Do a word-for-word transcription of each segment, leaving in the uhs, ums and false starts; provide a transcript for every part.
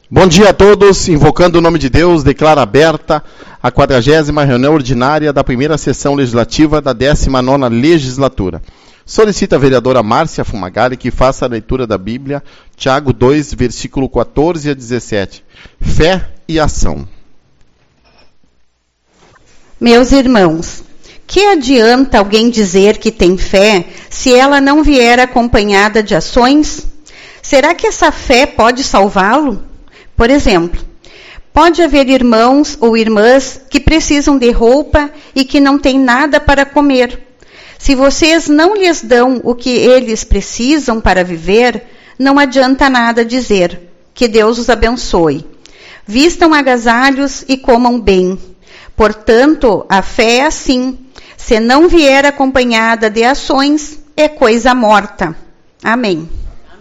Bom dia a todos, invocando o nome de Deus, declaro aberta a quadragésima reunião ordinária da primeira sessão legislativa da décima nona legislatura. Solicita a vereadora Márcia Fumagalli que faça a leitura da Bíblia, Tiago dois, versículo quatorze a dezessete. Fé e ação. Meus irmãos, que adianta alguém dizer que tem fé se ela não vier acompanhada de ações? Será que essa fé pode salvá-lo? Por exemplo, pode haver irmãos ou irmãs que precisam de roupa e que não têm nada para comer. Se vocês não lhes dão o que eles precisam para viver, não adianta nada dizer. Que Deus os abençoe. Vistam agasalhos e comam bem. Portanto, a fé é assim. Se não vier acompanhada de ações, é coisa morta. Amém.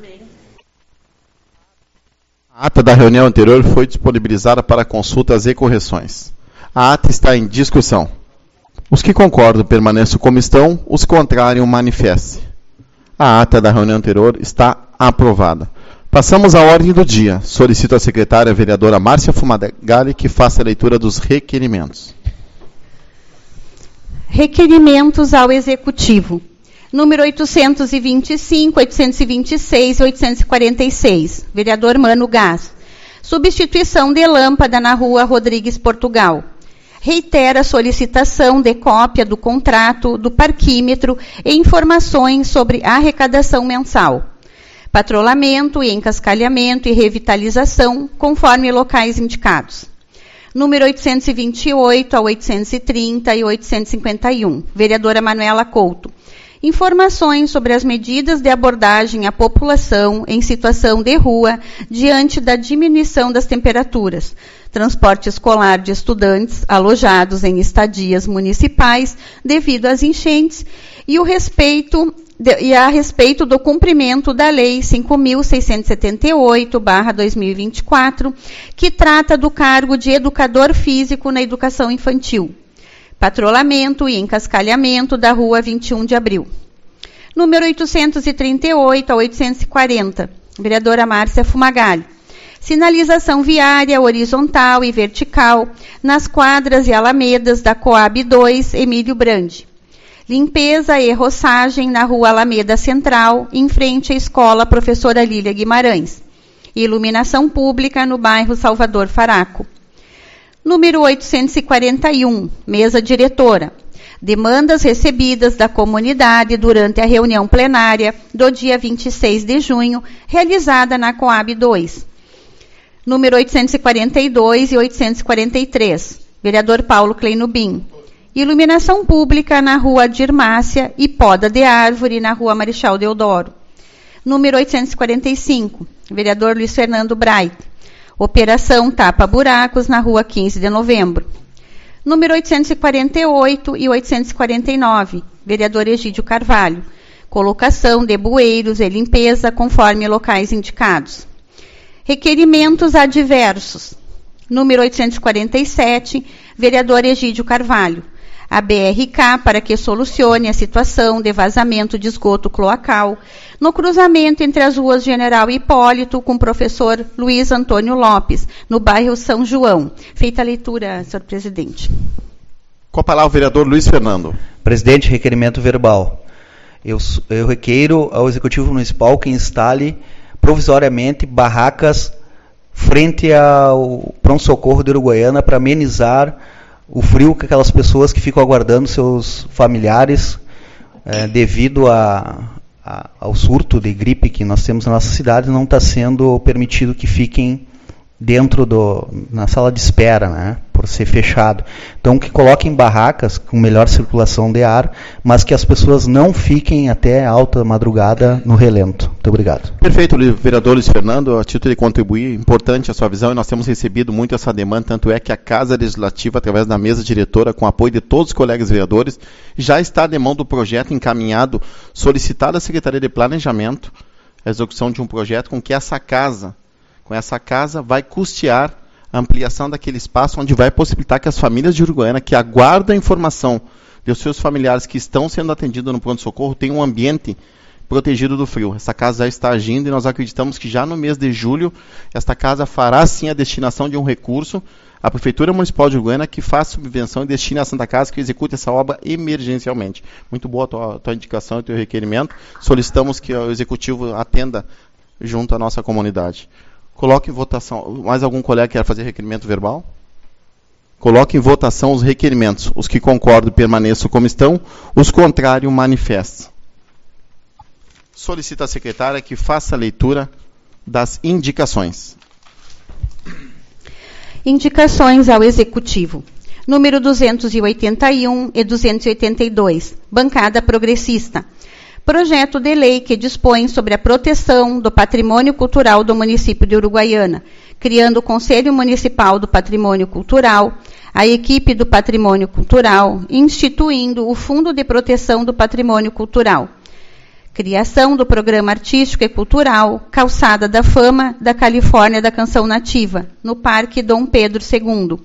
A ata da reunião anterior foi disponibilizada para consultas e correções. A ata está em discussão. Os que concordam permaneçam como estão, os contrários manifestem. A ata da reunião anterior está aprovada. Passamos à ordem do dia. Solicito à secretária a vereadora Márcia Fumagalli que faça a leitura dos requerimentos. Requerimentos ao Executivo. Número oitocentos e vinte e cinco, oitocentos e vinte e seis e oitocentos e quarenta e seis. Vereador Mano Gás. Substituição de lâmpada na rua Rodrigues Portugal. Reitera a solicitação de cópia do contrato, do parquímetro e informações sobre arrecadação mensal. Patrulhamento e encascalhamento e revitalização, conforme locais indicados. Número oitocentos e vinte e oito a oitocentos e trinta e oitocentos e cinquenta e um. Vereadora Manuela Couto. Informações sobre as medidas de abordagem à população em situação de rua diante da diminuição das temperaturas. Transporte escolar de estudantes alojados em estadias municipais devido às enchentes e, o respeito, de, e a respeito do cumprimento da Lei cinco mil seiscentos e setenta e oito barra dois mil e vinte e quatro, que trata do cargo de educador físico na educação infantil. Patrulhamento e encascalhamento da rua vinte e um de abril. Número oitocentos e trinta e oito a oitocentos e quarenta. Vereadora Márcia Fumagalli. Sinalização viária horizontal e vertical nas quadras e alamedas da Coab dois, Emílio Brandi. Limpeza e roçagem na rua Alameda Central, em frente à escola Professora Lília Guimarães. Iluminação pública no bairro Salvador Faraco. Número oitocentos e quarenta e um, mesa diretora. Demandas recebidas da comunidade durante a reunião plenária do dia vinte e seis de junho, realizada na Coab dois. Número oitocentos e quarenta e dois e oitocentos e quarenta e três. Vereador Paulo Kleinubin. Iluminação pública na rua Dirmácia e poda de árvore na rua Marechal Deodoro. Número oitocentos e quarenta e cinco. Vereador Luiz Fernando Bright. Operação Tapa Buracos na rua quinze de novembro. Número oitocentos e quarenta e oito e oitocentos e quarenta e nove. Vereador Egídio Carvalho. Colocação de bueiros e limpeza conforme locais indicados. Requerimentos adversos. Número oitocentos e quarenta e sete. Vereador Egídio Carvalho. A B R K para que solucione a situação de vazamento de esgoto cloacal no cruzamento entre as ruas General Hipólito com o professor Luiz Antônio Lopes, no bairro São João. Feita a leitura, senhor presidente. Com a palavra o vereador Luiz Fernando. Presidente, requerimento verbal. Eu, eu requeiro ao Executivo Municipal que instale provisoriamente barracas frente ao pronto-socorro de Uruguaiana para amenizar o frio que aquelas pessoas que ficam aguardando seus familiares é, devido a, a, ao surto de gripe que nós temos na nossa cidade, não está sendo permitido que fiquem dentro do, na sala de espera, né, por ser fechado. Então, que coloquem barracas com melhor circulação de ar, mas que as pessoas não fiquem até alta madrugada no relento. Muito obrigado. Perfeito, vereador Luiz Fernando. A título de contribuir, importante a sua visão, e nós temos recebido muito essa demanda, tanto é que a Casa Legislativa, através da mesa diretora, com apoio de todos os colegas vereadores, já está de mão do projeto encaminhado, solicitado à Secretaria de Planejamento, a execução de um projeto com que essa casa, com essa casa, vai custear a ampliação daquele espaço, onde vai possibilitar que as famílias de Uruguaiana, que aguardam a informação dos seus familiares que estão sendo atendidos no pronto-socorro, tenham um ambiente protegido do frio. Essa casa já está agindo e nós acreditamos que já no mês de julho, esta casa fará sim a destinação de um recurso à Prefeitura Municipal de Uruguaiana que faz subvenção e destina a Santa Casa que execute essa obra emergencialmente. Muito boa a tua, a tua indicação e o teu requerimento. Solicitamos que o Executivo atenda junto à nossa comunidade. Coloque em votação. Mais algum colega quer fazer requerimento verbal? Coloque em votação os requerimentos. Os que concordam permaneçam como estão. Os contrários manifestem. Solicita a secretária que faça a leitura das indicações. Indicações ao Executivo. Número duzentos e oitenta e um e duzentos e oitenta e dois. Bancada Progressista. Projeto de lei que dispõe sobre a proteção do patrimônio cultural do município de Uruguaiana, criando o Conselho Municipal do Patrimônio Cultural, a equipe do Patrimônio Cultural, instituindo o Fundo de Proteção do Patrimônio Cultural. Criação do Programa Artístico e Cultural Calçada da Fama da Califórnia da Canção Nativa, no Parque Dom Pedro segundo.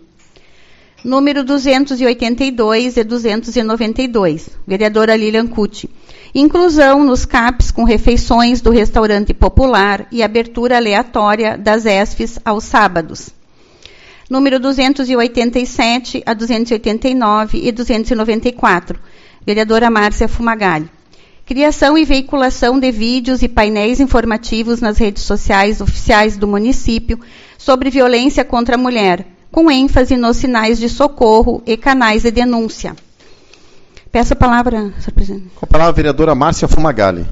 Número duzentos e oitenta e dois e duzentos e noventa e dois. Vereadora Lilian Cucci. Inclusão nos C A Ps com refeições do restaurante popular e abertura aleatória das E S Fs aos sábados. Número duzentos e oitenta e sete a duzentos e oitenta e nove e duzentos e noventa e quatro. Vereadora Márcia Fumagalli. Criação e veiculação de vídeos e painéis informativos nas redes sociais oficiais do município sobre violência contra a mulher, com ênfase nos sinais de socorro e canais de denúncia. Peço a palavra, senhor presidente. Com a palavra a vereadora Márcia Fumagalli.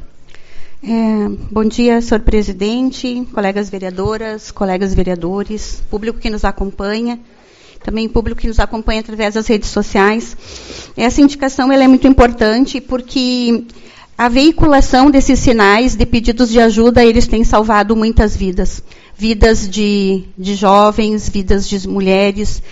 É, bom dia, senhor presidente, colegas vereadoras, colegas vereadores, público que nos acompanha, também público que nos acompanha através das redes sociais. Essa indicação ela é muito importante porque a veiculação desses sinais de pedidos de ajuda, eles têm salvado muitas vidas. Vidas de, de jovens, vidas de mulheres.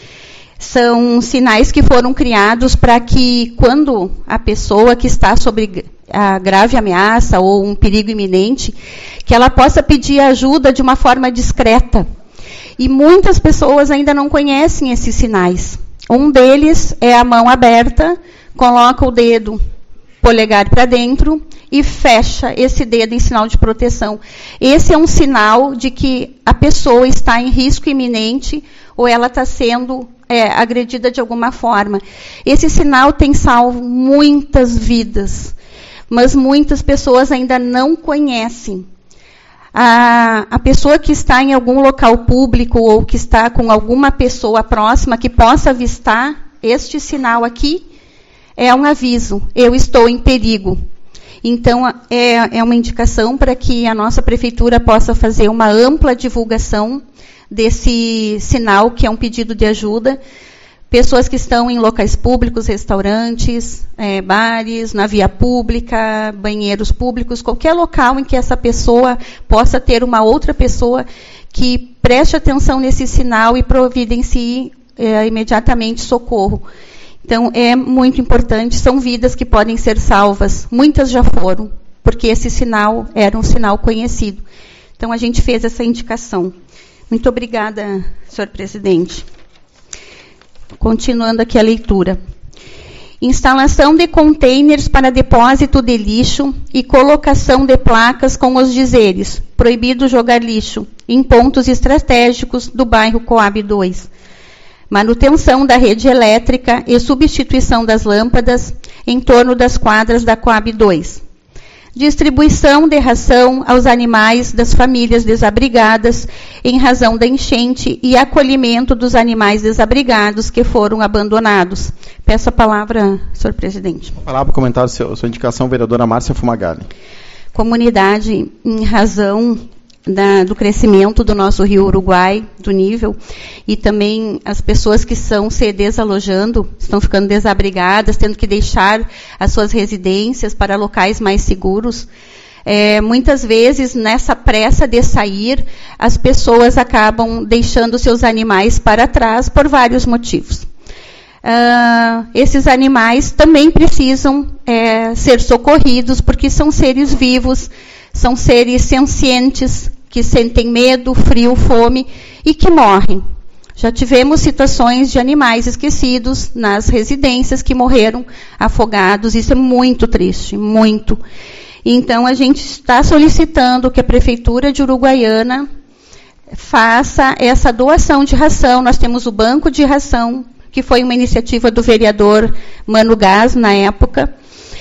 São sinais que foram criados para que, quando a pessoa que está sob a grave ameaça ou um perigo iminente, que ela possa pedir ajuda de uma forma discreta. E muitas pessoas ainda não conhecem esses sinais. Um deles é a mão aberta, coloca o dedo polegar para dentro e fecha esse dedo em sinal de proteção. Esse é um sinal de que a pessoa está em risco iminente ou ela está sendo é, agredida de alguma forma. Esse sinal tem salvo muitas vidas, mas muitas pessoas ainda não conhecem. A, a pessoa que está em algum local público ou que está com alguma pessoa próxima que possa avistar este sinal aqui, é um aviso, eu estou em perigo. Então, é, é uma indicação para que a nossa prefeitura possa fazer uma ampla divulgação desse sinal, que é um pedido de ajuda. Pessoas que estão em locais públicos, restaurantes, é, bares, na via pública, banheiros públicos, qualquer local em que essa pessoa possa ter uma outra pessoa que preste atenção nesse sinal e providencie é, imediatamente socorro. Então, é muito importante, são vidas que podem ser salvas. Muitas já foram, porque esse sinal era um sinal conhecido. Então, a gente fez essa indicação. Muito obrigada, senhor presidente. Continuando aqui a leitura. Instalação de containers para depósito de lixo e colocação de placas com os dizeres: proibido jogar lixo em pontos estratégicos do bairro Coab dois. Manutenção da rede elétrica e substituição das lâmpadas em torno das quadras da Coab dois. Distribuição de ração aos animais das famílias desabrigadas em razão da enchente e acolhimento dos animais desabrigados que foram abandonados. Peço a palavra, senhor presidente. A palavra para comentar sua, sua indicação, vereadora Márcia Fumagalli. Comunidade, em razão Da, do crescimento do nosso rio Uruguai, do nível, e também as pessoas que estão se desalojando, estão ficando desabrigadas, tendo que deixar as suas residências para locais mais seguros. É, muitas vezes, nessa pressa de sair, as pessoas acabam deixando seus animais para trás por vários motivos. Uh, esses animais também precisam é, ser socorridos, porque são seres vivos, são seres sencientes, que sentem medo, frio, fome e que morrem. Já tivemos situações de animais esquecidos nas residências que morreram afogados. Isso é muito triste, muito. Então, a gente está solicitando que a Prefeitura de Uruguaiana faça essa doação de ração. Nós temos o banco de ração, que foi uma iniciativa do vereador Mano Gás, na época.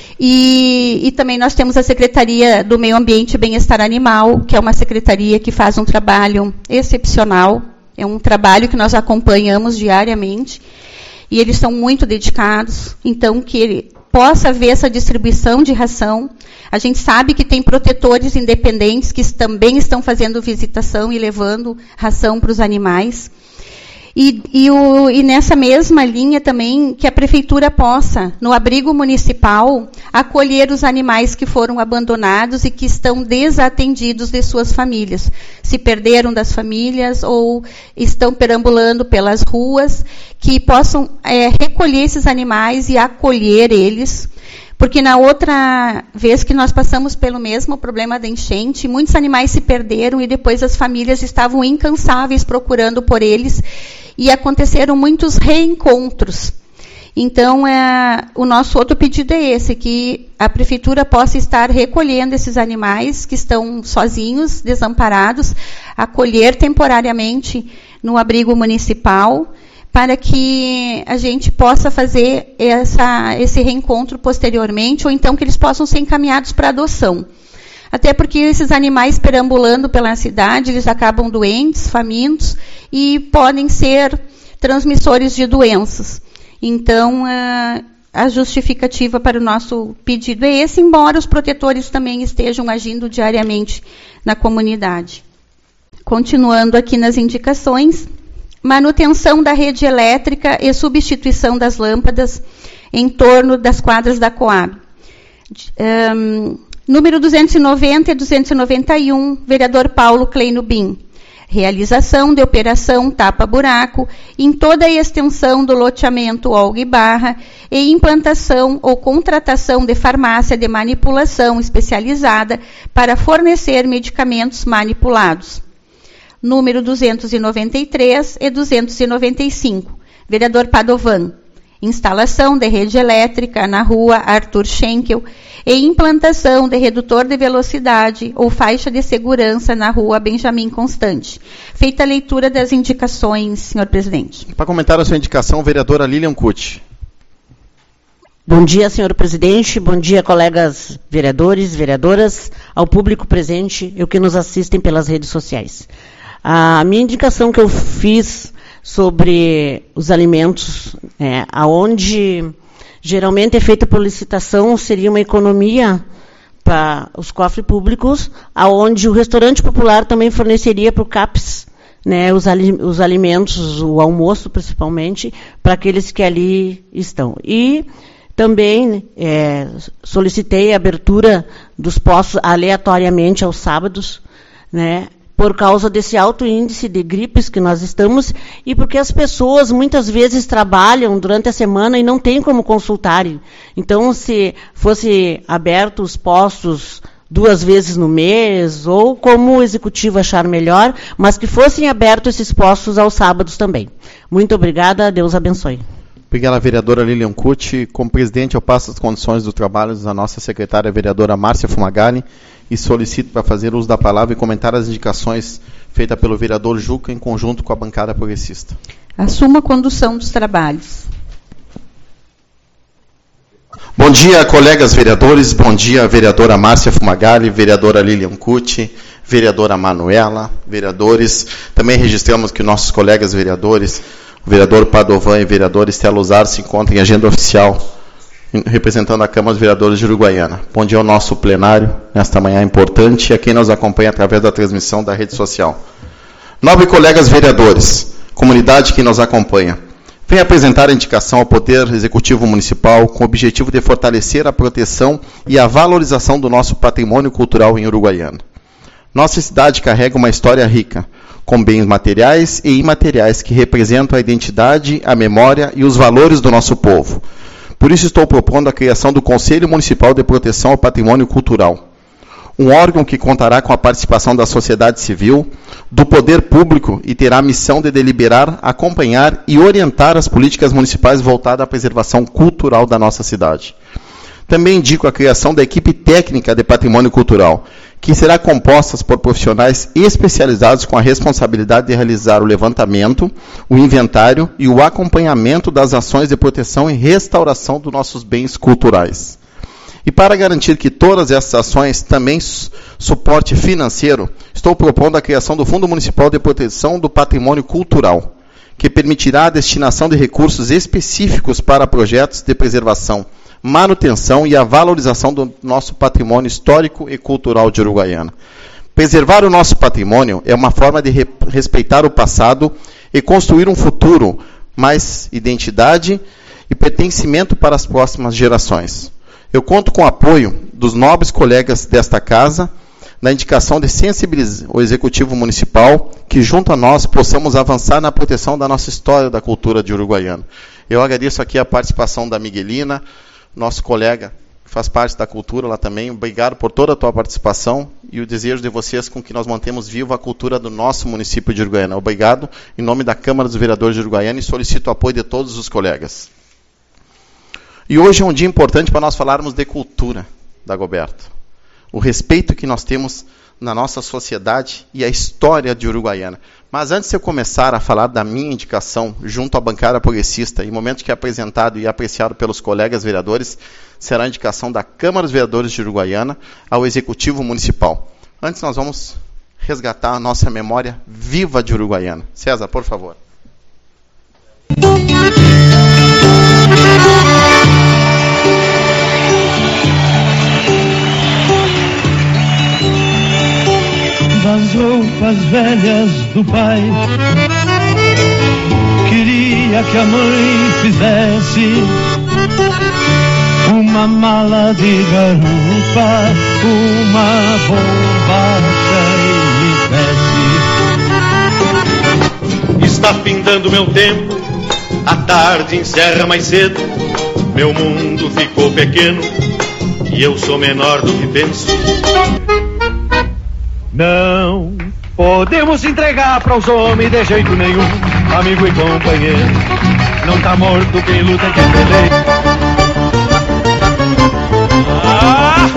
E, e também nós temos a Secretaria do Meio Ambiente e Bem-Estar Animal, que é uma secretaria que faz um trabalho excepcional. É um trabalho que nós acompanhamos diariamente. E eles são muito dedicados. Então, que ele possa haver essa distribuição de ração. A gente sabe que tem protetores independentes que também estão fazendo visitação e levando ração para os animais. E, e, o, e nessa mesma linha também, que a Prefeitura possa, no abrigo municipal, acolher os animais que foram abandonados e que estão desatendidos de suas famílias. Se perderam das famílias ou estão perambulando pelas ruas, que possam é, recolher esses animais e acolher eles. Porque na outra vez que nós passamos pelo mesmo problema da enchente, muitos animais se perderam e depois as famílias estavam incansáveis procurando por eles e aconteceram muitos reencontros. Então, é, o nosso outro pedido é esse, que a Prefeitura possa estar recolhendo esses animais que estão sozinhos, desamparados, acolher temporariamente no abrigo municipal, para que a gente possa fazer essa, esse reencontro posteriormente, ou então que eles possam ser encaminhados para adoção. Até porque esses animais perambulando pela cidade, eles acabam doentes, famintos, e podem ser transmissores de doenças. Então, a justificativa para o nosso pedido é esse, embora os protetores também estejam agindo diariamente na comunidade. Continuando aqui nas indicações, manutenção da rede elétrica e substituição das lâmpadas em torno das quadras da Coab. Um, número duzentos e noventa e duzentos e noventa e um, vereador Paulo Kleino Bim. Realização de operação tapa-buraco em toda a extensão do loteamento Olga e Barra e implantação ou contratação de farmácia de manipulação especializada para fornecer medicamentos manipulados. Número duzentos e noventa e três e duzentos e noventa e cinco, vereador Padovan. Instalação de rede elétrica na rua Arthur Schenkel e implantação de redutor de velocidade ou faixa de segurança na rua Benjamin Constante. Feita a leitura das indicações, senhor presidente. Para comentar a sua indicação, vereadora Lilian Cucci. Bom dia, senhor presidente. Bom dia, colegas vereadores, vereadoras, ao público presente e o que nos assistem pelas redes sociais. A minha indicação que eu fiz sobre os alimentos, é, aonde geralmente é feita por licitação, seria uma economia para os cofres públicos, aonde o restaurante popular também forneceria para o CAPES, né, os, ali, os alimentos, o almoço principalmente, para aqueles que ali estão. E também é, solicitei a abertura dos postos aleatoriamente aos sábados, né, por causa desse alto índice de gripes que nós estamos, e porque as pessoas muitas vezes trabalham durante a semana e não têm como consultarem. Então, se fosse aberto os postos duas vezes no mês, ou como o executivo achar melhor, mas que fossem abertos esses postos aos sábados também. Muito obrigada, Deus abençoe. Obrigada, vereadora Lilian Cucci. Como presidente, eu passo as condições do trabalho da nossa secretária, vereadora Márcia Fumagalli, e solicito para fazer uso da palavra e comentar as indicações feitas pelo vereador Juca em conjunto com a bancada progressista. Assuma a condução dos trabalhos. Bom dia, colegas vereadores. Bom dia, vereadora Márcia Fumagalli, vereadora Lilian Cucci, vereadora Manuela, vereadores. Também registramos que nossos colegas vereadores, o vereador Padovan e o vereador Estela Uzar, se encontram em agenda oficial representando a Câmara dos Vereadores de Uruguaiana. Bom dia ao nosso plenário, nesta manhã importante, e a quem nos acompanha através da transmissão da rede social. Nobres colegas vereadores, comunidade que nos acompanha, venho apresentar a indicação ao Poder Executivo Municipal com o objetivo de fortalecer a proteção e a valorização do nosso patrimônio cultural em Uruguaiana. Nossa cidade carrega uma história rica, com bens materiais e imateriais que representam a identidade, a memória e os valores do nosso povo. Por isso estou propondo a criação do Conselho Municipal de Proteção ao Patrimônio Cultural, um órgão que contará com a participação da sociedade civil, do poder público e terá a missão de deliberar, acompanhar e orientar as políticas municipais voltadas à preservação cultural da nossa cidade. Também indico a criação da equipe técnica de patrimônio cultural, que será composta por profissionais especializados com a responsabilidade de realizar o levantamento, o inventário e o acompanhamento das ações de proteção e restauração dos nossos bens culturais. E para garantir que todas essas ações também suporte financeiro, estou propondo a criação do Fundo Municipal de Proteção do Patrimônio Cultural, que permitirá a destinação de recursos específicos para projetos de preservação, manutenção e a valorização do nosso patrimônio histórico e cultural de Uruguaiana. Preservar o nosso patrimônio é uma forma de re- respeitar o passado e construir um futuro mais identidade e pertencimento para as próximas gerações. Eu conto com o apoio dos nobres colegas desta casa, na indicação de sensibilizar o Executivo Municipal, que junto a nós possamos avançar na proteção da nossa história da cultura de Uruguaiana. Eu agradeço aqui a participação da Miguelina, nosso colega que faz parte da cultura lá também. Obrigado por toda a tua participação e o desejo de vocês com que nós mantemos viva a cultura do nosso município de Uruguaiana. Obrigado em nome da Câmara dos Vereadores de Uruguaiana e solicito o apoio de todos os colegas. E hoje é um dia importante para nós falarmos de cultura, Dagoberto. O respeito que nós temos na nossa sociedade e a história de Uruguaiana. Mas antes de eu começar a falar da minha indicação junto à bancada progressista, em momento que é apresentado e apreciado pelos colegas vereadores, será a indicação da Câmara dos Vereadores de Uruguaiana ao Executivo Municipal. Antes nós vamos resgatar a nossa memória viva de Uruguaiana. César, por favor. Das roupas velhas do pai, queria que a mãe fizesse uma mala de garupa, uma bombacha e me desse. Está findando meu tempo, a tarde encerra mais cedo, meu mundo ficou pequeno e eu sou menor do que penso. Não podemos entregar para os homens de jeito nenhum, amigo e companheiro. Não tá morto quem luta, quem peleia. Ah!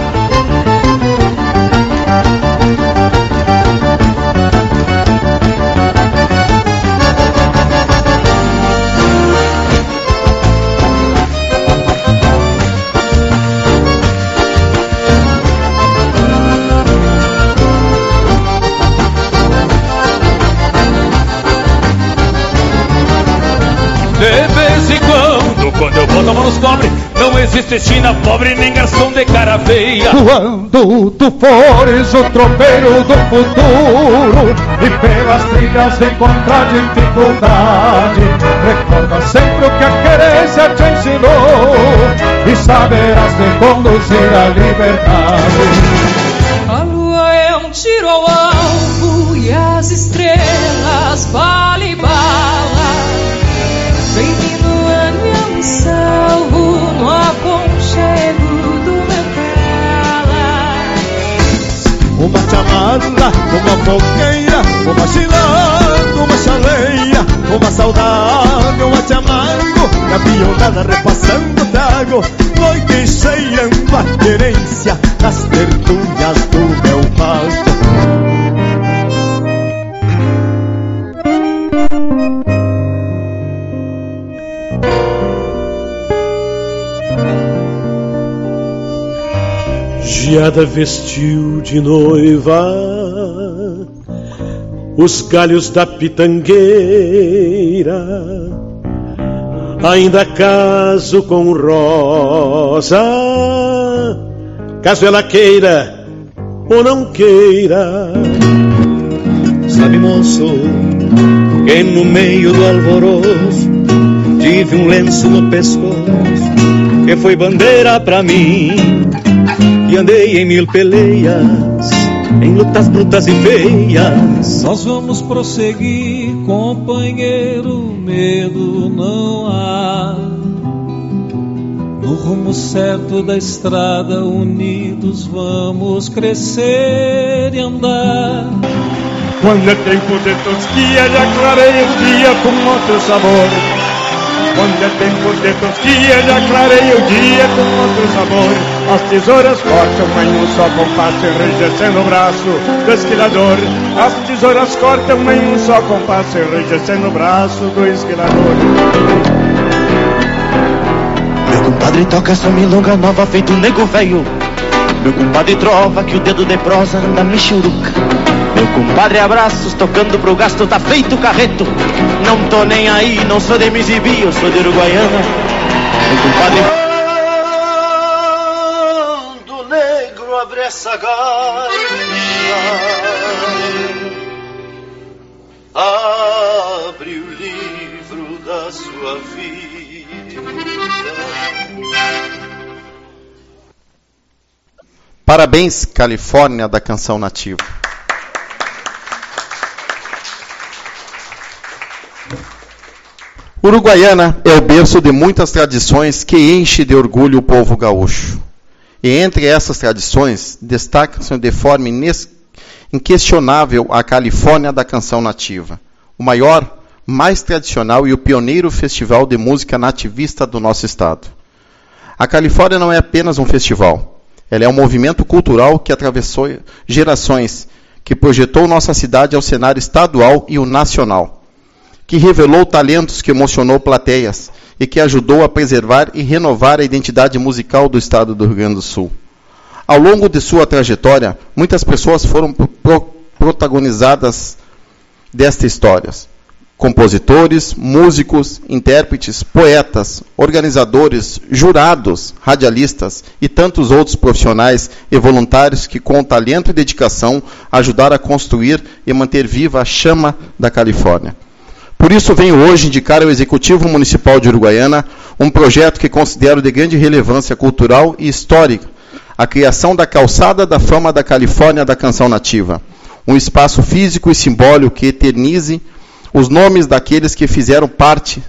De vez em quando, quando eu boto a mão nos cobre, não existe China pobre nem garçom de cara feia. Quando tu fores o tropeiro do futuro e pelas trilhas encontrar dificuldade, recorda sempre o que a querência te ensinou e saberás te conduzir à liberdade. A lua é um tiro ao alvo e as estrelas valem bala. Bem-vindo a meu salvo no aconchego do meu tela. Uma chamada, uma fogueira, uma cilada, uma chaleia, uma saudade, uma chamango, gavionada repassando trago, noite cheia uma querência nas tertúlias do meu palco. Geada vestiu de noiva os galhos da pitangueira. Ainda caso com rosa, caso ela queira ou não queira. Sabe, moço, que no meio do alvoroço tive um lenço no pescoço que foi bandeira pra mim. E andei em mil peleias, em lutas brutas e feias. Nós vamos prosseguir, companheiro, medo não há. No rumo certo da estrada, unidos vamos crescer e andar. Quando é tempo de tosquia, já clareia o dia com outro sabor. Onde é tempo de tosquia, já clareia o dia com outro sabor. As tesouras cortam em um só compasso, enrijecendo o braço do esquilador. As tesouras cortam em um só compasso, enrijecendo o braço do esquilador. Meu compadre toca essa milonga nova feito um nego velho. Meu compadre trova que o dedo de prosa anda michuruca. Meu compadre abraços tocando pro gasto tá feito carreto. Não tô nem aí, não sou de Misibi, eu sou de Uruguaiana. Meu compadre... Quando o negro abre essa gaita, abre o livro da sua vida. Parabéns, Califórnia da Canção Nativa. Uruguaiana é o berço de muitas tradições que enche de orgulho o povo gaúcho. E entre essas tradições, destaca-se de forma inquestionável a Califórnia da Canção Nativa, o maior, mais tradicional e o pioneiro festival de música nativista do nosso estado. A Califórnia não é apenas um festival, ela é um movimento cultural que atravessou gerações, que projetou nossa cidade ao cenário estadual e o nacional, que revelou talentos, que emocionou plateias e que ajudou a preservar e renovar a identidade musical do estado do Rio Grande do Sul. Ao longo de sua trajetória, muitas pessoas foram pro- protagonizadas desta história. Compositores, músicos, intérpretes, poetas, organizadores, jurados, radialistas e tantos outros profissionais e voluntários que, com talento e dedicação, ajudaram a construir e manter viva a chama da Califórnia. Por isso, venho hoje indicar ao Executivo Municipal de Uruguaiana um projeto que considero de grande relevância cultural e histórica, a criação da Calçada da Fama da Califórnia da Canção Nativa, um espaço físico e simbólico que eternize os nomes daqueles que fizeram parte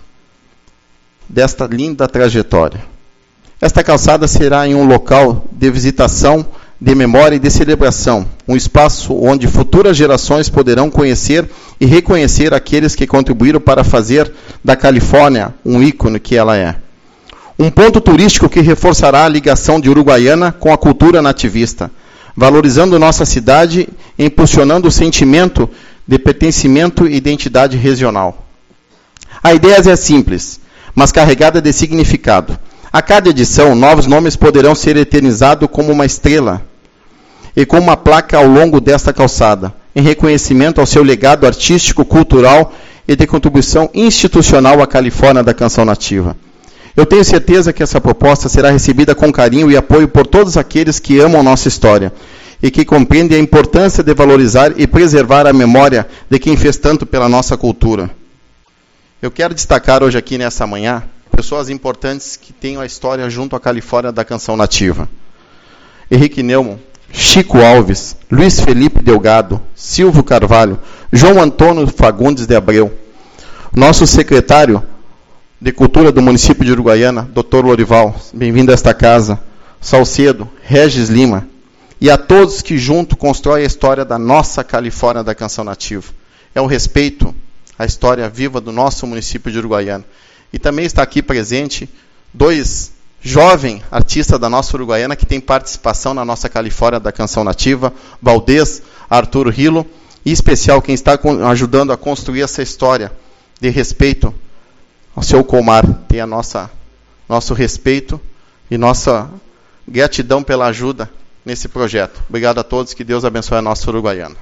desta linda trajetória. Esta calçada será em um local de visitação, de memória e de celebração, um espaço onde futuras gerações poderão conhecer e reconhecer aqueles que contribuíram para fazer da Califórnia um ícone que ela é. Um ponto turístico que reforçará a ligação de Uruguaiana com a cultura nativista, valorizando nossa cidade e impulsionando o sentimento de pertencimento e identidade regional. A ideia é simples, mas carregada de significado. A cada edição, novos nomes poderão ser eternizados como uma estrela e com uma placa ao longo desta calçada, em reconhecimento ao seu legado artístico, cultural e de contribuição institucional à Califórnia da Canção Nativa. Eu tenho certeza que essa proposta será recebida com carinho e apoio por todos aqueles que amam nossa história e que compreendem a importância de valorizar e preservar a memória de quem fez tanto pela nossa cultura. Eu quero destacar hoje aqui nessa manhã pessoas importantes que têm a história junto à Califórnia da Canção Nativa. Henrique Neumann, Chico Alves, Luiz Felipe Delgado, Silvio Carvalho, João Antônio Fagundes de Abreu, nosso secretário de Cultura do município de Uruguaiana, doutor Lorival, bem-vindo a esta casa, Salcedo, Regis Lima, e a todos que junto constroem a história da nossa Califórnia da Canção Nativa. É o respeito à história viva do nosso município de Uruguaiana. E também está aqui presente dois jovens artistas da nossa Uruguaiana que têm participação na nossa Califórnia da Canção Nativa, Valdez, Arthur Rilo, e em especial quem está ajudando a construir essa história de respeito ao seu Comar. Tem a nossa, nosso respeito e nossa gratidão pela ajuda nesse projeto. Obrigado a todos, que Deus abençoe a nossa Uruguaiana.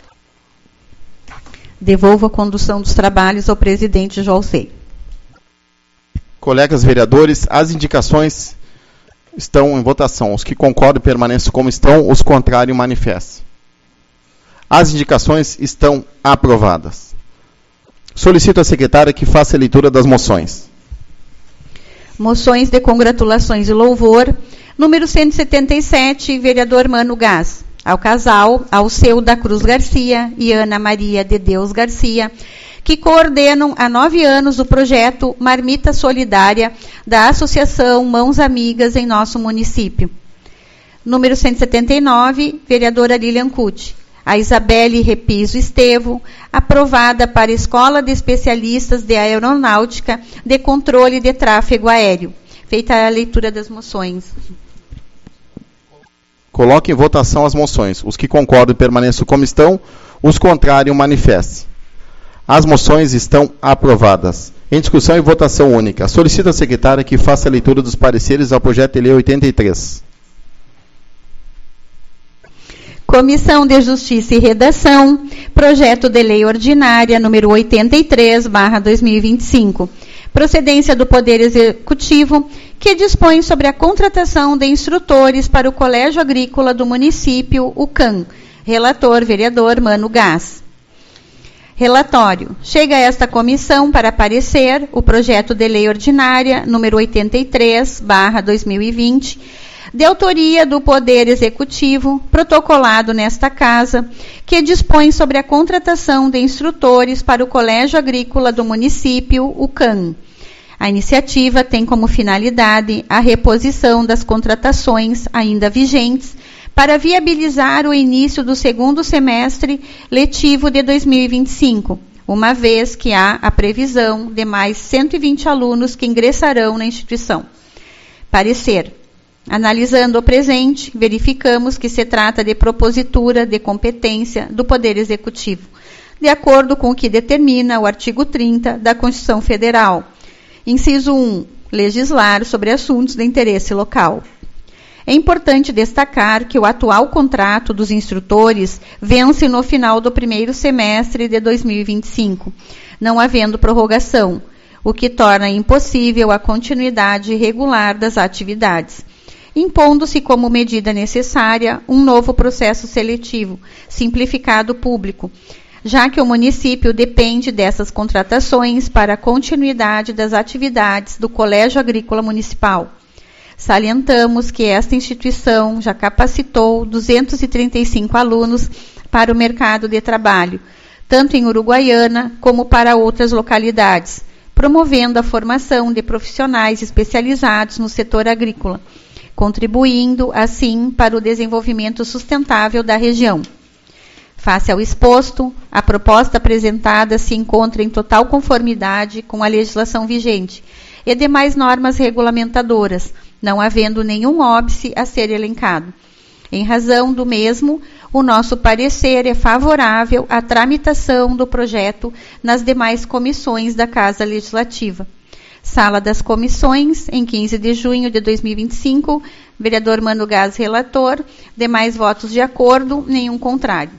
Devolvo a condução dos trabalhos ao presidente José. Colegas vereadores, as indicações estão em votação. Os que concordam permaneçam como estão, os contrários manifestem. As indicações estão aprovadas. Solicito à secretária que faça a leitura das moções. Moções de congratulações e louvor. Número cento e setenta e sete, vereador Mano Gás. Ao casal, Alceu da Cruz Garcia e Ana Maria de Deus Garcia, que coordenam há nove anos o projeto Marmita Solidária da Associação Mãos Amigas em nosso município. Número cento e setenta e nove, vereadora Lilian Cucci. A Isabelle Repiso Estevo, aprovada para a Escola de Especialistas de Aeronáutica de Controle de Tráfego Aéreo. Feita a leitura das moções. Coloque em votação as moções. Os que concordam permaneçam como estão, os contrários manifestem. As moções estão aprovadas. Em discussão e votação única. Solicito à secretária que faça a leitura dos pareceres ao projeto de lei oitenta e três. Comissão de Justiça e Redação, projeto de lei ordinária número oitenta e três barra dois mil e vinte e cinco. Procedência do Poder Executivo, que dispõe sobre a contratação de instrutores para o Colégio Agrícola do município, o C A M. Relator, vereador Mano Gás. Relatório. Chega a esta comissão para parecer o projeto de lei ordinária número oitenta e três barra dois mil e vinte, de autoria do Poder Executivo, protocolado nesta Casa, que dispõe sobre a contratação de instrutores para o Colégio Agrícola do município, o C A M. A iniciativa tem como finalidade a reposição das contratações ainda vigentes para viabilizar o início do segundo semestre letivo de dois mil e vinte e cinco, uma vez que há a previsão de mais cento e vinte alunos que ingressarão na instituição. Parecer. Analisando o presente, verificamos que se trata de propositura de competência do Poder Executivo, de acordo com o que determina o artigo trinta da Constituição Federal. Inciso um. Legislar sobre assuntos de interesse local. É importante destacar que o atual contrato dos instrutores vence no final do primeiro semestre de dois mil e vinte e cinco, não havendo prorrogação, o que torna impossível a continuidade regular das atividades, impondo-se como medida necessária um novo processo seletivo, simplificado público, já que o município depende dessas contratações para a continuidade das atividades do Colégio Agrícola Municipal. Salientamos que esta instituição já capacitou duzentos e trinta e cinco alunos para o mercado de trabalho, tanto em Uruguaiana como para outras localidades, promovendo a formação de profissionais especializados no setor agrícola, contribuindo, assim, para o desenvolvimento sustentável da região. Face ao exposto, a proposta apresentada se encontra em total conformidade com a legislação vigente e demais normas regulamentadoras, não havendo nenhum óbice a ser elencado. Em razão do mesmo, o nosso parecer é favorável à tramitação do projeto nas demais comissões da Casa Legislativa. Sala das Comissões, em quinze de junho de dois mil e vinte e cinco, vereador Mano Gás, relator, demais votos de acordo, nenhum contrário.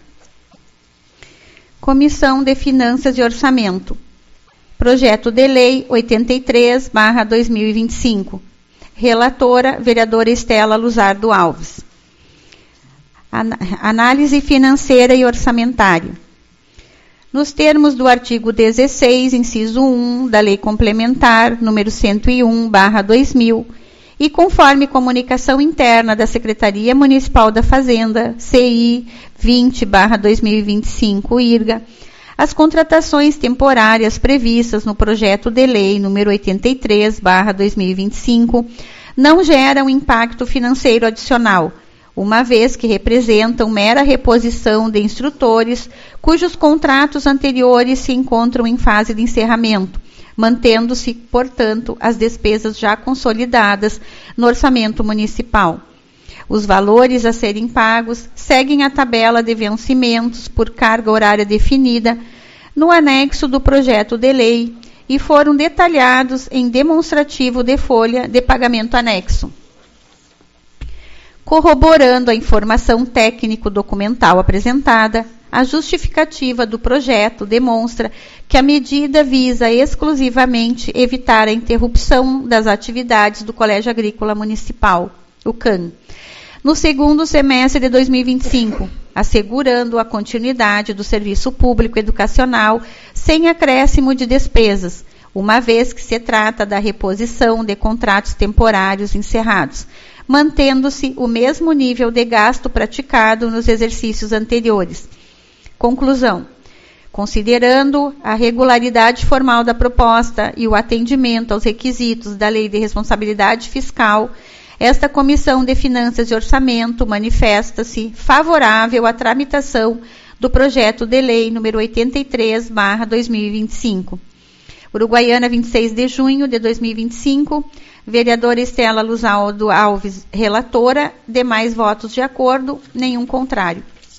Comissão de Finanças e Orçamento. Projeto de Lei oitenta e três barra dois mil e vinte e cinco. Relatora, vereadora Estela Luzardo Alves. Análise financeira e orçamentária. Nos termos do artigo dezesseis, inciso um, da Lei Complementar número cento e um barra dois mil, e conforme comunicação interna da Secretaria Municipal da Fazenda, C I vinte barra dois mil e vinte e cinco, I R G A, as contratações temporárias previstas no projeto de lei número oitenta e três barra dois mil e vinte e cinco não geram impacto financeiro adicional, uma vez que representam mera reposição de instrutores cujos contratos anteriores se encontram em fase de encerramento, mantendo-se, portanto, as despesas já consolidadas no orçamento municipal. Os valores a serem pagos seguem a tabela de vencimentos por carga horária definida no anexo do projeto de lei e foram detalhados em demonstrativo de folha de pagamento anexo. Corroborando a informação técnico-documental apresentada, a justificativa do projeto demonstra que a medida visa exclusivamente evitar a interrupção das atividades do Colégio Agrícola Municipal, o C A M, no segundo semestre de dois mil e vinte e cinco, assegurando a continuidade do serviço público educacional sem acréscimo de despesas, uma vez que se trata da reposição de contratos temporários encerrados, mantendo-se o mesmo nível de gasto praticado nos exercícios anteriores. Conclusão. Considerando a regularidade formal da proposta e o atendimento aos requisitos da Lei de Responsabilidade Fiscal, Esta Comissão de Finanças e Orçamento manifesta-se favorável à tramitação do projeto de lei número oitenta e três barra dois mil e vinte e cinco. Uruguaiana, vinte e seis de junho de dois mil e vinte e cinco. Vereadora Estela Luzaldo Alves, relatora. Demais votos de acordo, nenhum contrário.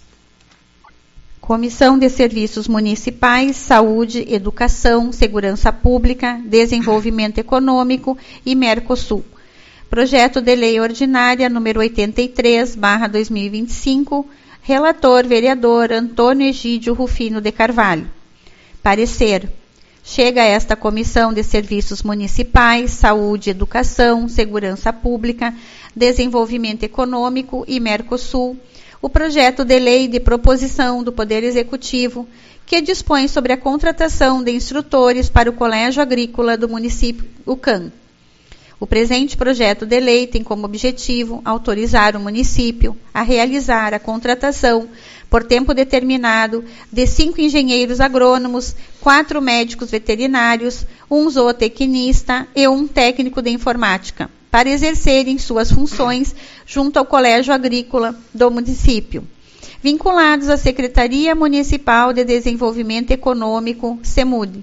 Comissão de Serviços Municipais, Saúde, Educação, Segurança Pública, Desenvolvimento Econômico e Mercosul. Projeto de Lei Ordinária número oitenta e três barra dois mil e vinte e cinco. Relator, vereador Antônio Egídio Rufino de Carvalho. Parecer. Chega a esta Comissão de Serviços Municipais, Saúde, Educação, Segurança Pública, Desenvolvimento Econômico e Mercosul o projeto de lei de proposição do Poder Executivo que dispõe sobre a contratação de instrutores para o Colégio Agrícola do município Ucã. O presente projeto de lei tem como objetivo autorizar o município a realizar a contratação por tempo determinado de cinco engenheiros agrônomos, quatro médicos veterinários, um zootecnista e um técnico de informática, para exercerem suas funções junto ao Colégio Agrícola do município, vinculados à Secretaria Municipal de Desenvolvimento Econômico, SEMUD.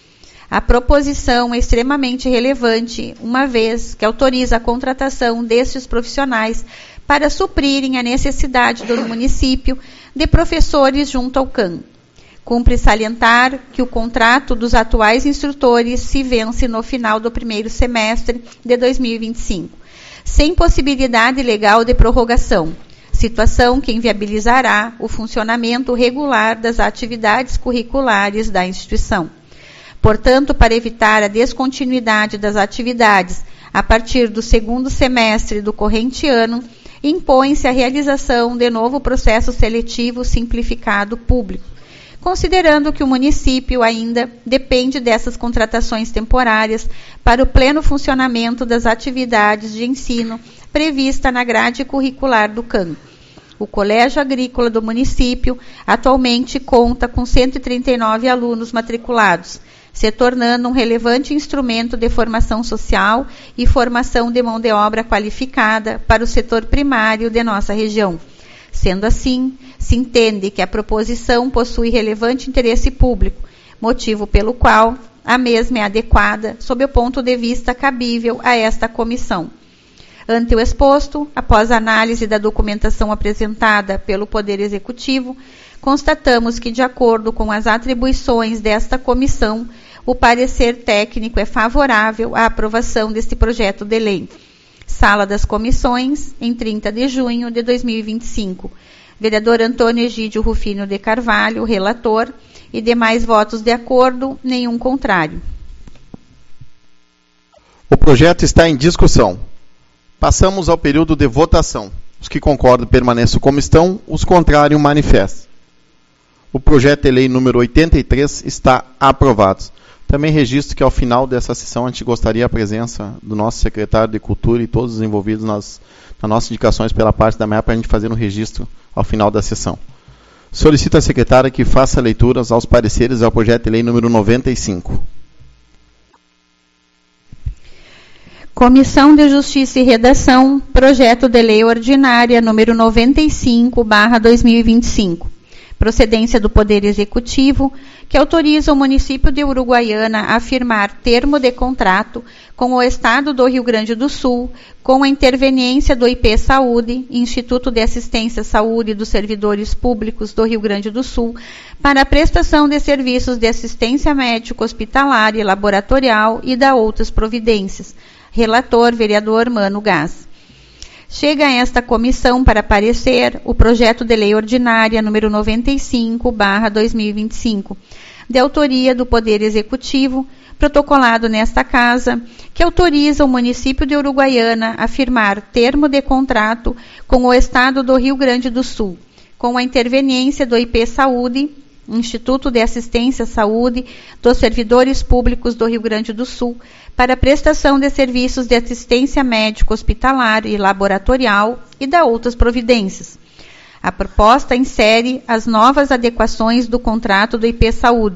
A proposição é extremamente relevante, uma vez que autoriza a contratação destes profissionais para suprirem a necessidade do município de professores junto ao C A M. Cumpre salientar que o contrato dos atuais instrutores se vence no final do primeiro semestre de dois mil e vinte e cinco, sem possibilidade legal de prorrogação, situação que inviabilizará o funcionamento regular das atividades curriculares da instituição. Portanto, para evitar a descontinuidade das atividades a partir do segundo semestre do corrente ano, impõe-se a realização de novo processo seletivo simplificado público, considerando que o município ainda depende dessas contratações temporárias para o pleno funcionamento das atividades de ensino prevista na grade curricular do C A M. O Colégio Agrícola do município atualmente conta com cento e trinta e nove alunos matriculados, se tornando um relevante instrumento de formação social e formação de mão de obra qualificada para o setor primário de nossa região. Sendo assim, se entende que a proposição possui relevante interesse público, motivo pelo qual a mesma é adequada sob o ponto de vista cabível a esta comissão. Ante o exposto, após a análise da documentação apresentada pelo Poder Executivo, constatamos que, de acordo com as atribuições desta comissão, o parecer técnico é favorável à aprovação deste projeto de lei. Sala das Comissões, em trinta de junho de dois mil e vinte e cinco. Vereador Antônio Egídio Rufino de Carvalho, relator, e demais votos de acordo, nenhum contrário. O projeto está em discussão. Passamos ao período de votação. Os que concordam permaneçam como estão, os contrários manifestam. O projeto de lei número oitenta e três está aprovado. Também registro que ao final dessa sessão a gente gostaria a presença do nosso secretário de Cultura e todos os envolvidos nas, nas nossas indicações pela parte da M E A para a gente fazer um registro ao final da sessão. Solicito à secretária que faça leituras aos pareceres ao projeto de lei número noventa e cinco. Comissão de Justiça e Redação, projeto de lei ordinária número noventa e cinco barra dois mil e vinte e cinco. Procedência do Poder Executivo, que autoriza o município de Uruguaiana a firmar termo de contrato com o Estado do Rio Grande do Sul, com a interveniência do I P Saúde, Instituto de Assistência à Saúde dos Servidores Públicos do Rio Grande do Sul, para a prestação de serviços de assistência médico, hospitalar e laboratorial e da outras providências. Relator, vereador Mano Gás. Chega a esta comissão para parecer o projeto de lei ordinária número noventa e cinco barra dois mil e vinte e cinco, de autoria do Poder Executivo, protocolado nesta casa, que autoriza o município de Uruguaiana a firmar termo de contrato com o Estado do Rio Grande do Sul, com a interveniência do I P Saúde, Instituto de Assistência à Saúde dos Servidores Públicos do Rio Grande do Sul, para a prestação de serviços de assistência médico, hospitalar e laboratorial e da outras providências. A proposta insere as novas adequações do contrato do I P Saúde,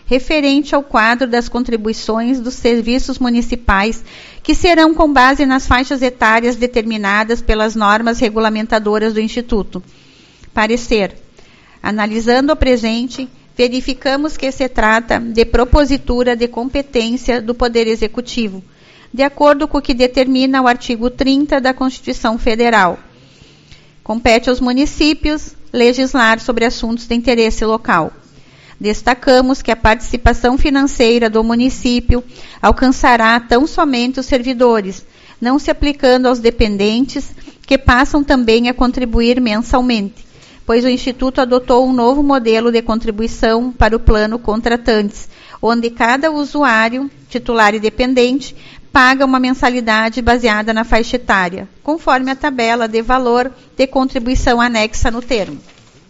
referente ao quadro das contribuições dos serviços municipais, que serão com base nas faixas etárias determinadas pelas normas regulamentadoras do Instituto. Parecer. Analisando o presente, verificamos que se trata de propositura de competência do Poder Executivo, de acordo com o que determina o artigo trinta da Constituição Federal. Compete aos municípios legislar sobre assuntos de interesse local. Destacamos que a participação financeira do município alcançará tão somente os servidores, não se aplicando aos dependentes, que passam também a contribuir mensalmente, pois o Instituto adotou um novo modelo de contribuição para o plano contratantes, onde cada usuário, titular e dependente, paga uma mensalidade baseada na faixa etária, conforme a tabela de valor de contribuição anexa no termo.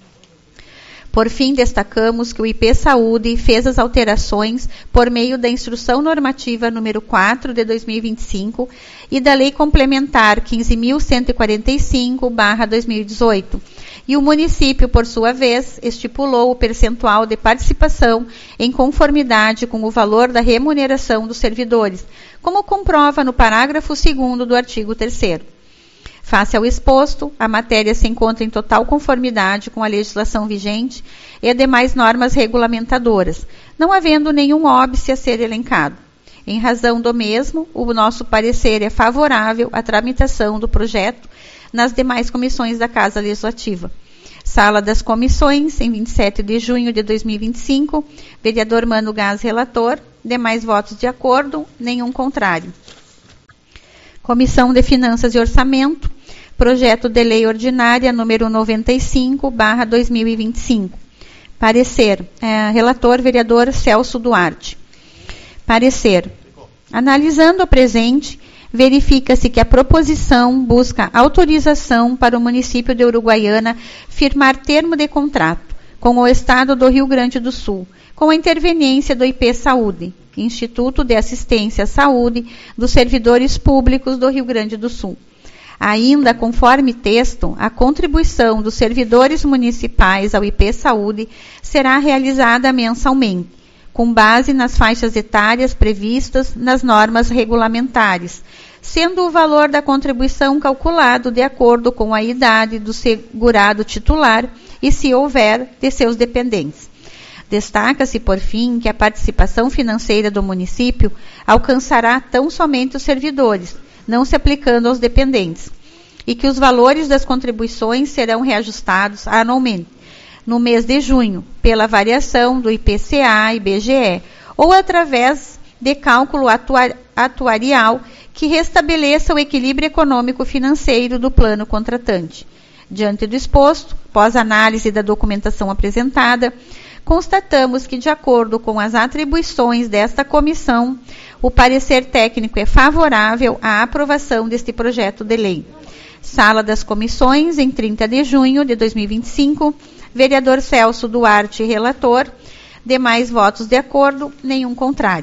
Por fim, destacamos que o I P Saúde fez as alterações por meio da Instrução Normativa número quatro de dois mil e vinte e cinco e da Lei Complementar quinze mil cento e quarenta e cinco barra dois mil e dezoito. E o município, por sua vez, estipulou o percentual de participação em conformidade com o valor da remuneração dos servidores, como comprova no parágrafo segundo do artigo terceiro. Face ao exposto, a matéria se encontra em total conformidade com a legislação vigente e demais normas regulamentadoras, não havendo nenhum óbice a ser elencado. Em razão do mesmo, o nosso parecer é favorável à tramitação do projeto nas demais comissões da Casa Legislativa. Sala das Comissões, em vinte e sete de junho de dois mil e vinte e cinco, vereador Mano Gás, relator, demais votos de acordo, nenhum contrário. Comissão de Finanças e Orçamento, projeto de lei ordinária número noventa e cinco barra dois mil e vinte e cinco. Parecer, é, relator vereador Celso Duarte. Parecer, analisando o presente, verifica-se que a proposição busca autorização para o município de Uruguaiana firmar termo de contrato com o Estado do Rio Grande do Sul, com a interveniência do I P Saúde, Instituto de Assistência à Saúde dos Servidores Públicos do Rio Grande do Sul. Ainda, conforme texto, a contribuição dos servidores municipais ao I P Saúde será realizada mensalmente, com base nas faixas etárias previstas nas normas regulamentares, sendo o valor da contribuição calculado de acordo com a idade do segurado titular e, se houver, de seus dependentes. Destaca-se, por fim, que a participação financeira do município alcançará tão somente os servidores, não se aplicando aos dependentes, e que os valores das contribuições serão reajustados anualmente, no mês de junho, pela variação do I P C A e I B G E, ou através de cálculo atua- atuarial que restabeleça o equilíbrio econômico-financeiro do plano contratante. Diante do exposto, após análise da documentação apresentada, constatamos que, de acordo com as atribuições desta comissão, o parecer técnico é favorável à aprovação deste projeto de lei. Sala das Comissões, em trinta de junho de dois mil e vinte e cinco, vereador Celso Duarte, relator, demais votos de acordo, nenhum contrário.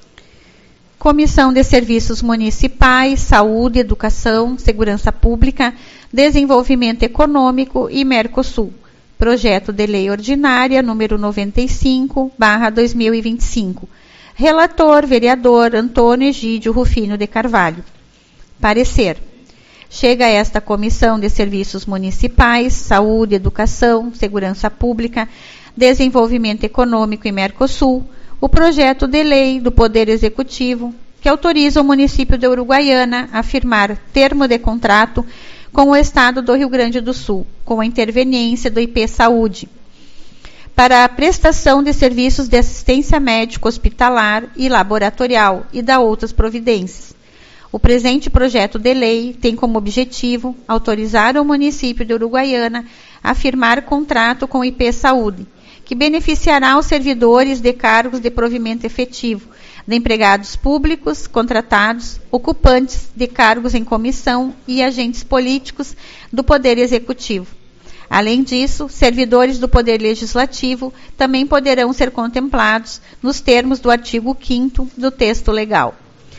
Comissão de Serviços Municipais, Saúde, Educação, Segurança Pública, Desenvolvimento Econômico e Mercosul. Projeto de Lei Ordinária número noventa e cinco barra dois mil e vinte e cinco. Relator, vereador Antônio Egídio Rufino de Carvalho. Parecer. Chega a esta Comissão de Serviços Municipais, Saúde, Educação, Segurança Pública, Desenvolvimento Econômico e Mercosul, o projeto de lei do Poder Executivo que autoriza o município de Uruguaiana a firmar termo de contrato com o Estado do Rio Grande do Sul, com a interveniência do I P Saúde, para a prestação de serviços de assistência médico-hospitalar e laboratorial e da outras providências. O presente projeto de lei tem como objetivo autorizar o município de Uruguaiana a firmar contrato com o I P Saúde, que beneficiará os servidores de cargos de provimento efetivo, de empregados públicos, contratados, ocupantes de cargos em comissão e agentes políticos do Poder Executivo. Além disso, servidores do Poder Legislativo também poderão ser contemplados nos termos do artigo quinto do texto legal.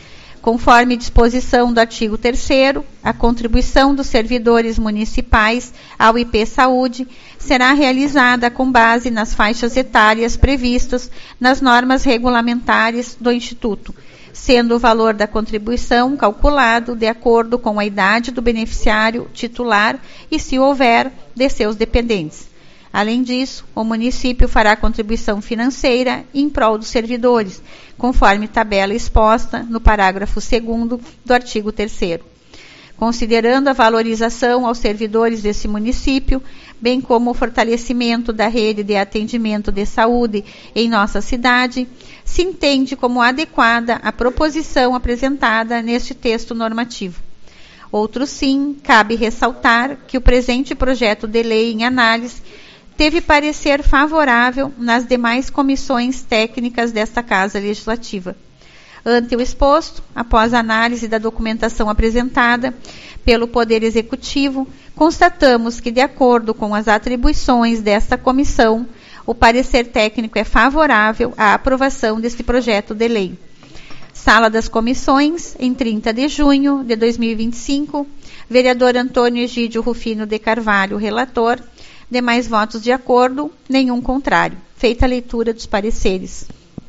Conforme disposição do artigo terceiro, a contribuição dos servidores municipais ao I P Saúde será realizada com base nas faixas etárias previstas nas normas regulamentares do Instituto, sendo o valor da contribuição calculado de acordo com a idade do beneficiário titular e, se houver, de seus dependentes. Além disso, o município fará contribuição financeira em prol dos servidores, conforme tabela exposta no parágrafo segundo do artigo terceiro. Considerando a valorização aos servidores desse município, bem como o fortalecimento da rede de atendimento de saúde em nossa cidade, se entende como adequada a proposição apresentada neste texto normativo. Outro sim, cabe ressaltar que o presente projeto de lei em análise teve parecer favorável nas demais comissões técnicas desta Casa Legislativa. Ante o exposto, após a análise da documentação apresentada pelo Poder Executivo, constatamos que, de acordo com as atribuições desta comissão, o parecer técnico é favorável à aprovação deste projeto de lei. Sala das Comissões, em trinta de junho de dois mil e vinte e cinco, vereador Antônio Egídio Rufino de Carvalho, relator. Demais votos de acordo, nenhum contrário. Feita a leitura dos pareceres.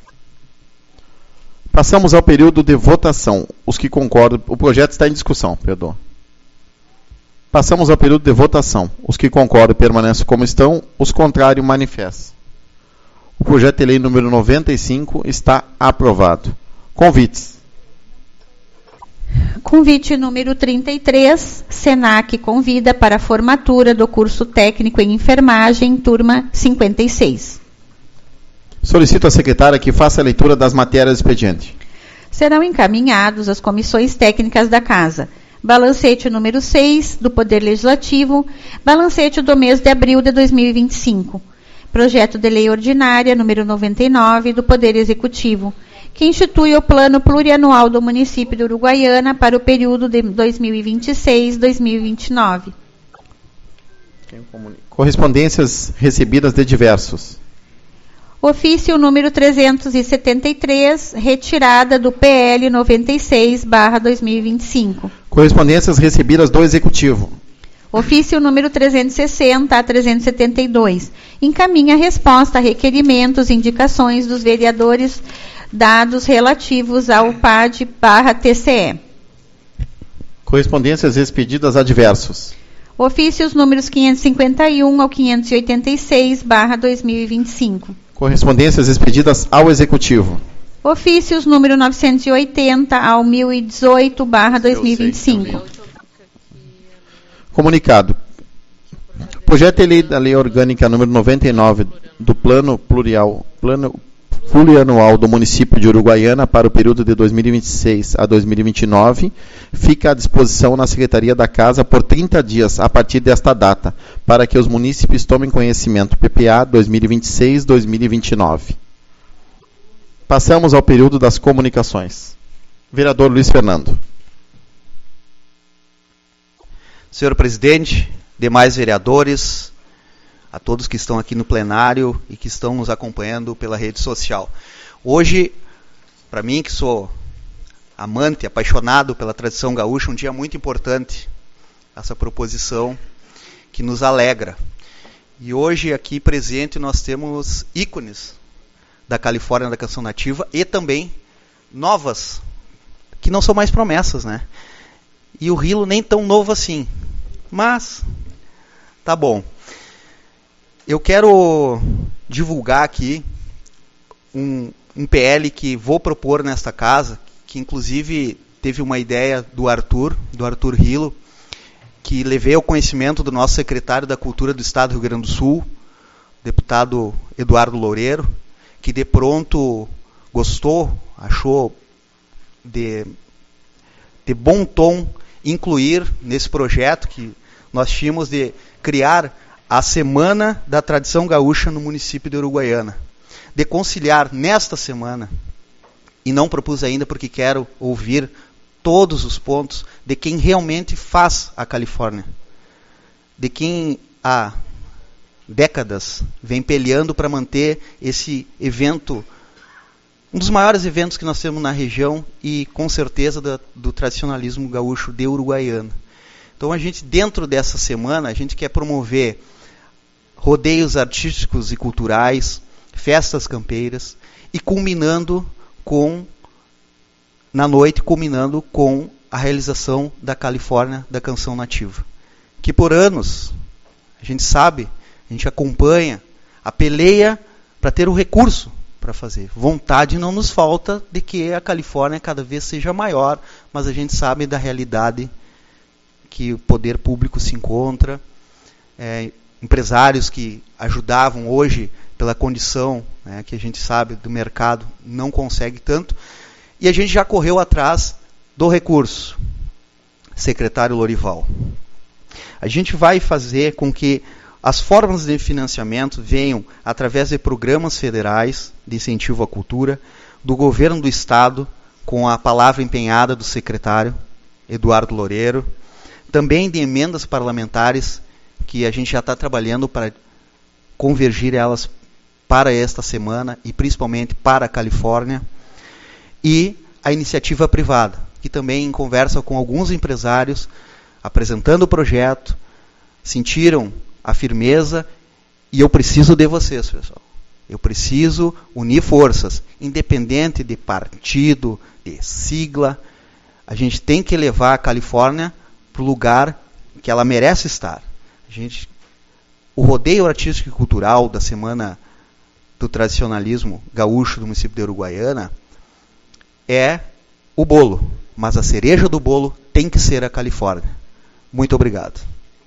Passamos ao período de votação. Os que concordam... O projeto está em discussão, perdoa. Passamos ao período de votação. Os que concordam permanecem como estão, os contrários manifestam. O projeto de lei número noventa e cinco está aprovado. Convites. Convite número trinta e três, Senac convida para a formatura do curso técnico em enfermagem, turma cinquenta e seis. Solicito à secretária que faça a leitura das matérias expediente. Serão encaminhados às comissões técnicas da Casa. Balancete número seis, do Poder Legislativo, balancete do mês de abril de dois mil e vinte e cinco. Projeto de lei ordinária número noventa e nove, do Poder Executivo, que institui o Plano Plurianual do Município de Uruguaiana para o período de dois mil e vinte e seis a dois mil e vinte e nove. Correspondências recebidas de diversos. Ofício número trezentos e setenta e três, retirada do P L noventa e seis barra dois mil e vinte e cinco. Correspondências recebidas do Executivo. Ofício número trezentos e sessenta a trezentos e setenta e dois. Encaminha resposta a requerimentos e indicações dos vereadores dados relativos ao P A D barra T C E. Correspondências expedidas a diversos. Ofícios números quinhentos e cinquenta e um ao quinhentos e oitenta e seis barra dois mil e vinte e cinco. Correspondências expedidas ao Executivo. Ofícios número novecentos e oitenta ao mil e dezoito barra dois mil e vinte e cinco. Comunicado. Projeto de lei da Lei Orgânica número noventa e nove do Plano Plurial, Plano Plurianual do Município de Uruguaiana para o período de dois mil e vinte e seis a dois mil e vinte e nove fica à disposição na Secretaria da Casa por trinta dias a partir desta data, para que os munícipes tomem conhecimento. P P A dois mil e vinte e seis a dois mil e vinte e nove. Passamos ao período das comunicações. Vereador Luiz Fernando. Senhor presidente, demais vereadores, a todos que estão aqui no plenário e que estão nos acompanhando pela rede social. Hoje, para mim, que sou amante, apaixonado pela tradição gaúcha, um dia muito importante, essa proposição que nos alegra. E hoje, aqui presente, nós temos ícones da Califórnia da Canção Nativa e também novas, que não são mais promessas, né? E o Rilo nem tão novo assim. Mas, tá bom. Eu quero divulgar aqui um, um P L que vou propor nesta casa, que inclusive teve uma ideia do Arthur, do Arthur Rilo, que levei ao conhecimento do nosso secretário da Cultura do Estado do Rio Grande do Sul, deputado Eduardo Loureiro, que de pronto gostou, achou de, de bom tom incluir nesse projeto que nós tínhamos de criar a Semana da Tradição Gaúcha no município de Uruguaiana. De conciliar nesta semana, e não propus ainda porque quero ouvir todos os pontos de quem realmente faz a Califórnia, de quem há décadas vem peleando para manter esse evento um dos maiores eventos que nós temos na região e, com certeza, da, do tradicionalismo gaúcho de Uruguaiana. Então, a gente, dentro dessa semana, a gente quer promover rodeios artísticos e culturais, festas campeiras, e culminando com, na noite, culminando com a realização da Califórnia da Canção Nativa. Que por anos, a gente sabe, a gente acompanha, a peleia para ter o recurso para fazer. Vontade não nos falta de que a Califórnia cada vez seja maior, mas a gente sabe da realidade que o poder público se encontra, é, empresários que ajudavam hoje pela condição, né, que a gente sabe do mercado, não consegue tanto, e a gente já correu atrás do recurso. Secretário Lorival. A gente vai fazer com que as formas de financiamento venham através de programas federais de incentivo à cultura, do governo do Estado, com a palavra empenhada do secretário Eduardo Loureiro, também de emendas parlamentares, que a gente já está trabalhando para convergir elas para esta semana, e principalmente para a Califórnia, e a iniciativa privada, que também, em conversa com alguns empresários, apresentando o projeto, sentiram a firmeza, e eu preciso de vocês, pessoal. Eu preciso unir forças, independente de partido, de sigla. A gente tem que levar a Califórnia para o lugar que ela merece estar. A gente, o rodeio artístico e cultural da Semana do Tradicionalismo Gaúcho do município de Uruguaiana é o bolo, mas a cereja do bolo tem que ser a Califórnia. Muito obrigado.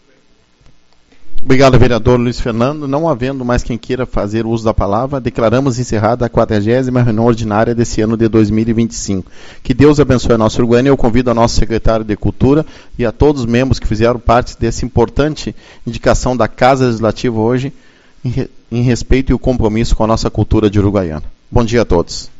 Obrigado, vereador Luiz Fernando. Não havendo mais quem queira fazer uso da palavra, declaramos encerrada a quadragésima reunião ordinária desse ano de dois mil e vinte e cinco. Que Deus abençoe a nossa Uruguaiana. Eu convido a nosso secretário de Cultura e a todos os membros que fizeram parte dessa importante indicação da Casa Legislativa hoje, em, re, em respeito e o compromisso com a nossa cultura de Uruguaiana. Bom dia a todos.